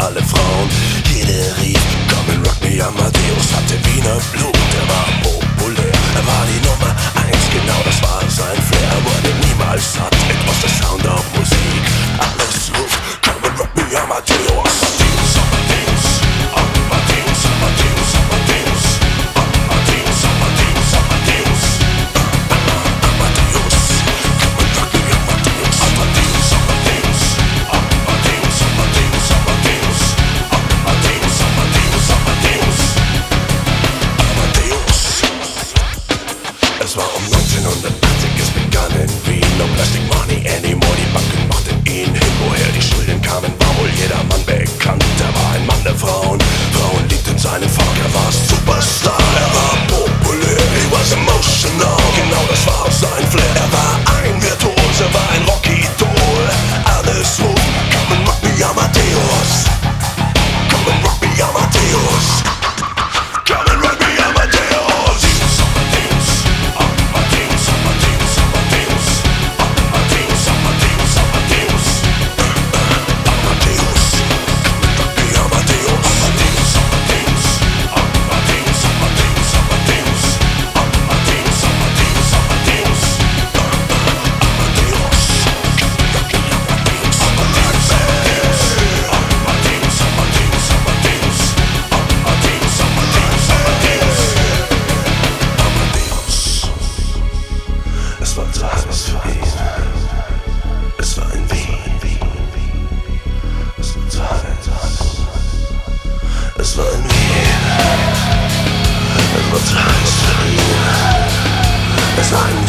alle Frauen. Jede rief, komm and rock me, Amadeus hatte Wiener Blut, er war populär. Er war die Nummer 1, genau das war sein Flair. Er wurde niemals satt, it was the sound of Musik. Alles ruft, komm and rock me, Amadeus. Es war um 1980, es begann in Wien. No plastic money anymore, die Banken machten ihn hin. Woher die Schulden kamen, war wohl jedermann bekannt. Er war ein Mann der Frauen, Frauen liebten seinen Funk. Er war Superstar, er war populär, he was emotional. Genau das war sein Flair. Er war ein Virtuos, er war ein Rocky-Idol. Alles ruft, come and rock me, Amadeus. Come and rock me, Amadeus. Come and rock me, Amadeus. Es war zu heiß für ihn. Es war in Wien. Es war zu heiß. Es war in Wien. Es war zu heiß für ihn. Es war in Wien.